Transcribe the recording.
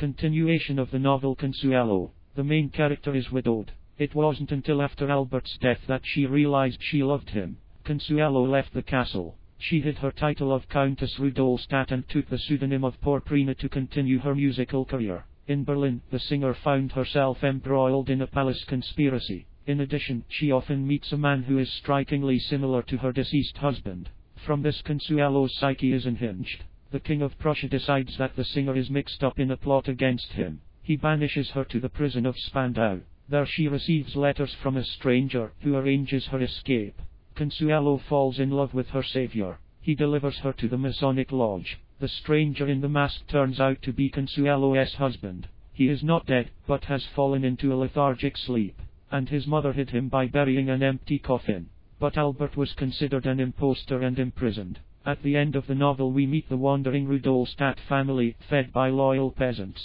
Continuation of the novel Consuelo. The main character is widowed. It wasn't until after Albert's death that she realized she loved him. Consuelo left the castle. She hid her title of Countess Rudolstadt and took the pseudonym of Porprina to continue her musical career. In Berlin, the singer found herself embroiled in a palace conspiracy. In addition, she often meets a man who is strikingly similar to her deceased husband. From this, Consuelo's psyche is unhinged. The King of Prussia decides that the singer is mixed up in a plot against him. He banishes her to the prison of Spandau. There she receives letters from a stranger, who arranges her escape. Consuelo falls in love with her savior. He delivers her to the Masonic Lodge. The stranger in the mask turns out to be Consuelo's husband. He is not dead, but has fallen into a lethargic sleep, and his mother hid him by burying an empty coffin. But Albert was considered an impostor and imprisoned. At the end of the novel we meet the wandering Rudolstadt family, fed by loyal peasants.